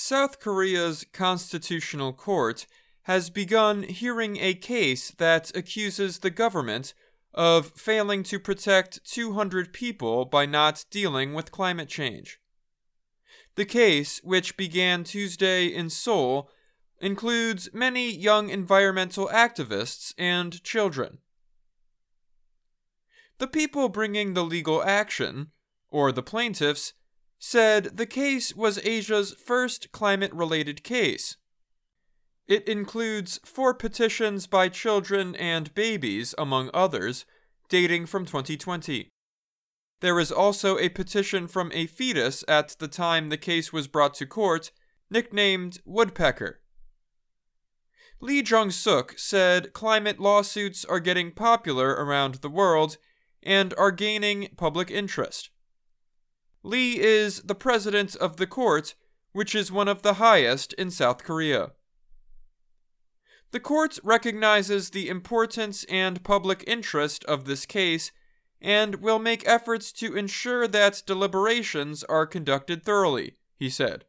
South Korea's Constitutional Court has begun hearing a case that accuses the government of failing to protect 200 people by not dealing with climate change. The case, which began Tuesday in Seoul, includes many young environmental activists and children. The people bringing the legal action, or the plaintiffs, said the case was Asia's first climate-related case. It includes 4 petitions by children and babies, among others, dating from 2020. There is also a petition from a fetus at the time the case was brought to court, nicknamed Woodpecker. Lee Jong-suk said climate lawsuits are getting popular around the world and are gaining public interest. Lee is the president of the court, which is one of the highest in South Korea. The court recognizes the importance and public interest of this case and will make efforts to ensure that deliberations are conducted thoroughly, he said.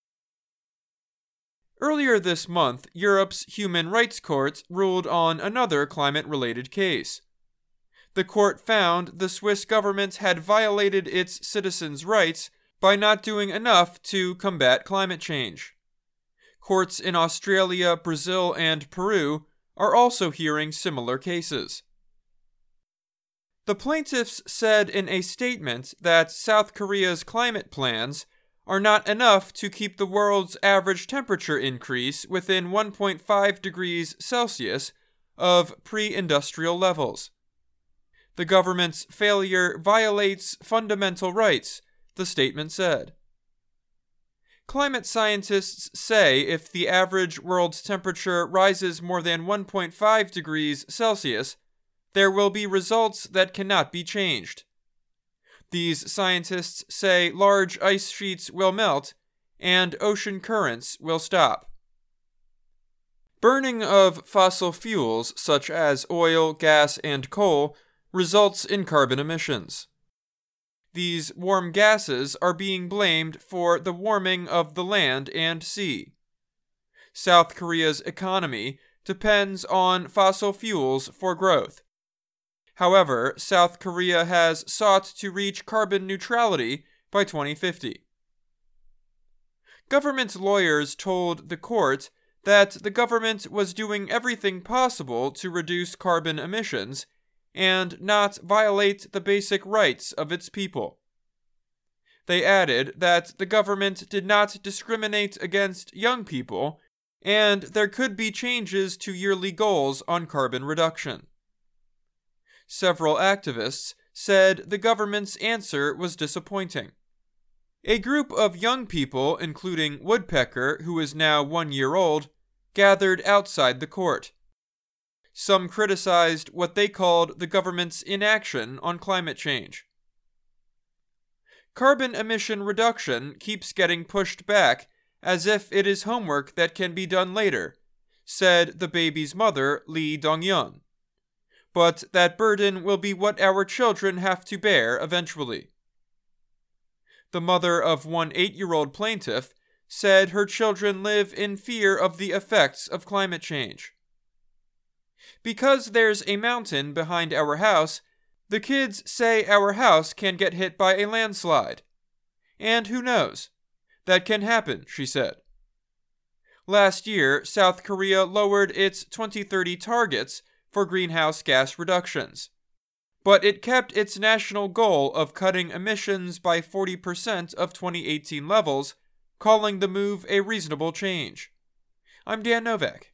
Earlier this month, Europe's Human Rights Court ruled on another climate-related case. The court found the Swiss government had violated its citizens' rights by not doing enough to combat climate change. Courts in Australia, Brazil, and Peru are also hearing similar cases. The plaintiffs said in a statement that South Korea's climate plans are not enough to keep the world's average temperature increase within 1.5 degrees Celsius of pre-industrial levels. The government's failure violates fundamental rights, the statement said. Climate scientists say if the average world's temperature rises more than 1.5 degrees Celsius, there will be results that cannot be changed. These scientists say large ice sheets will melt and ocean currents will stop. Burning of fossil fuels such as oil, gas, and coal results in carbon emissions. These warm gases are being blamed for the warming of the land and sea. South Korea's economy depends on fossil fuels for growth. However, South Korea has sought to reach carbon neutrality by 2050. Government lawyers told the court that the government was doing everything possible to reduce carbon emissions and not violate the basic rights of its people. They added that the government did not discriminate against young people, and there could be changes to yearly goals on carbon reduction. Several activists said the government's answer was disappointing. A group of young people, including Woodpecker, who is now 1 year old, gathered outside the court. Some criticized what they called the government's inaction on climate change. Carbon emission reduction keeps getting pushed back as if it is homework that can be done later, said the baby's mother, Lee Dong-yeon. But that burden will be what our children have to bear eventually. The mother of one 8-year-old plaintiff said her children live in fear of the effects of climate change. Because there's a mountain behind our house, the kids say our house can get hit by a landslide. And who knows? That can happen, she said. Last year, South Korea lowered its 2030 targets for greenhouse gas reductions. But it kept its national goal of cutting emissions by 40% of 2018 levels, calling the move a reasonable change. I'm Dan Novak.